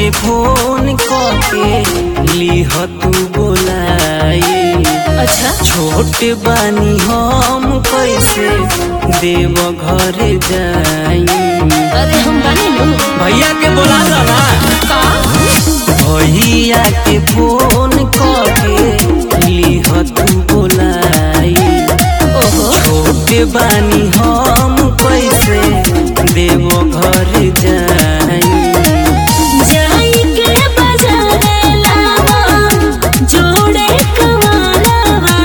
के फोन करके लीह तू बोलाई। अच्छा छोट बानी हम कैसे देव घर जाई। अरे हम बानी नु भैया के बोला दो ना। का भैया के फोन करके लीह तू बोलाई। ओहो छोट बानी हम कैसे देव घर जाई। जाई के बाजारे लावा जोड़े कमालवा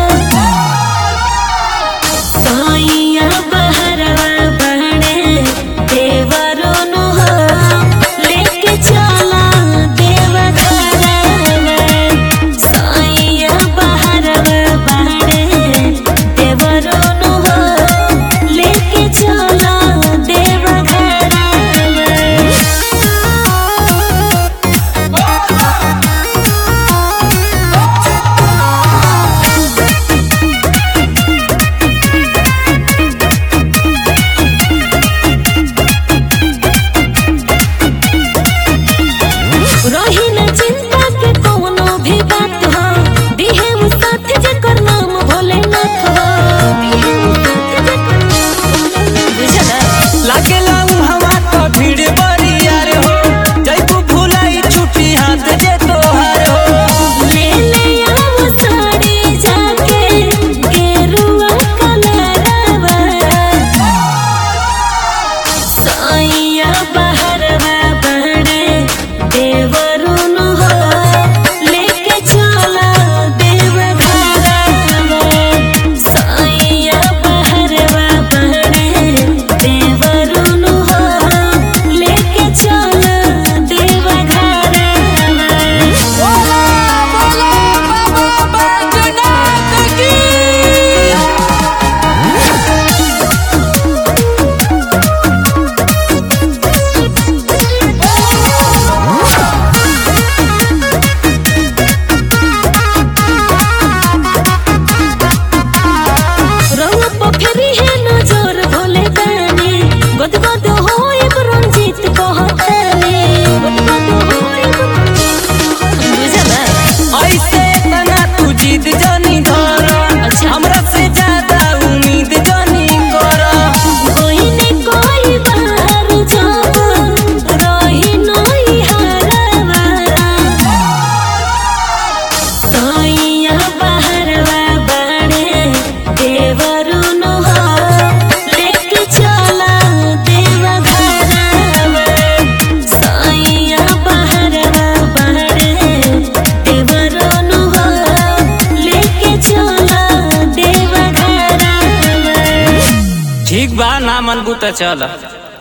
साइया बहरवा बहने देवरो नु हो लेके चला देव घरवा साइया बहरवा बहने देवरो नु हो लेके चला देव घरवा। रही न चिंता के कोनो भी बात हो दिहे उ साथ जेकर नाम भोलेनाथ हो दिहे उ साथ जेकर नाम बुझला लागेला हवा तो भीड़ बड़ी यार हो। जैबू भुलाई छुट्टी हाथ जे तोहार हो। ले ले आओ साड़ी जाके गेरुआ कलरवा साइया बहरवा बहने देवरो नु हो लेके चला देव घरवा साइया बहरवा बहने देवरो नु हो लेके चला देव घरवा। रउआ पोखरी है नजर भोले दानी गद गद होए रंजीत कहतानी गद गद होए बुझला ऐसे तना तू जीत जानी धर। अच्छा। हमरा से ज्यादा उम्मीद जानी कर। कोई ने कोई बार जब रही नई हरवा साइया बहरवा बड़े देवरो नु हो लेके चला देव घरवा साइया बहरवा बड़े देवरो नु हो लेके चला देव घरवा। ठीक बा ना मनबू त चल।